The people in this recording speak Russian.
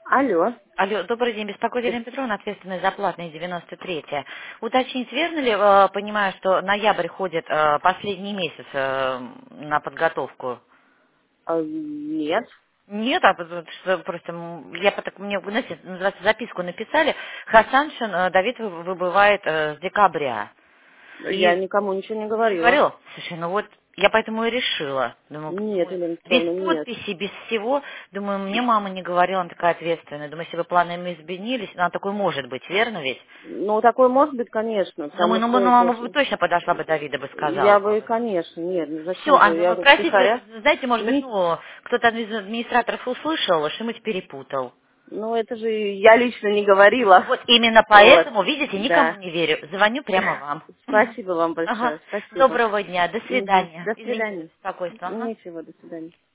Алло. Алло, добрый день, беспокоит Елена Петровна, ответственность за платные 93-е. Уточнить, верно ли, понимаю, что ноябрь ходит последний месяц на подготовку? Нет. Нет, потому что просто я мне, вы знаете, называется, записку написали, Хасаншин Давид выбывает с декабря. Я И никому ничего не не говорила. говорила? Слушай, ну вот я поэтому и решила. Думаю, Нет, почему? Елена Без Петровна, нет. подписи, без всего. Думаю, мне мама не говорила, она такая ответственная. Думаю, если вы планами изменились, она такой может быть, верно ведь? Ну, такое может быть, конечно, Думаю, потому ну, что мама это бы же... точно подошла бы, Давида бы сказала Я бы. бы, конечно, нет, ну Все, зачем же, я говорю, простите, втихаря. знаете, может быть, Не, ну, кто-то из администраторов услышал, что-нибудь перепутал. ну, это же я лично не говорила. Вот именно Вот, поэтому, видите, никому да. не верю. Звоню прямо вам. Спасибо вам Ага. большое, спасибо. Доброго дня, до Мгм. свидания. До Извините за свидания. беспокойство. Ага. Ничего, до свидания.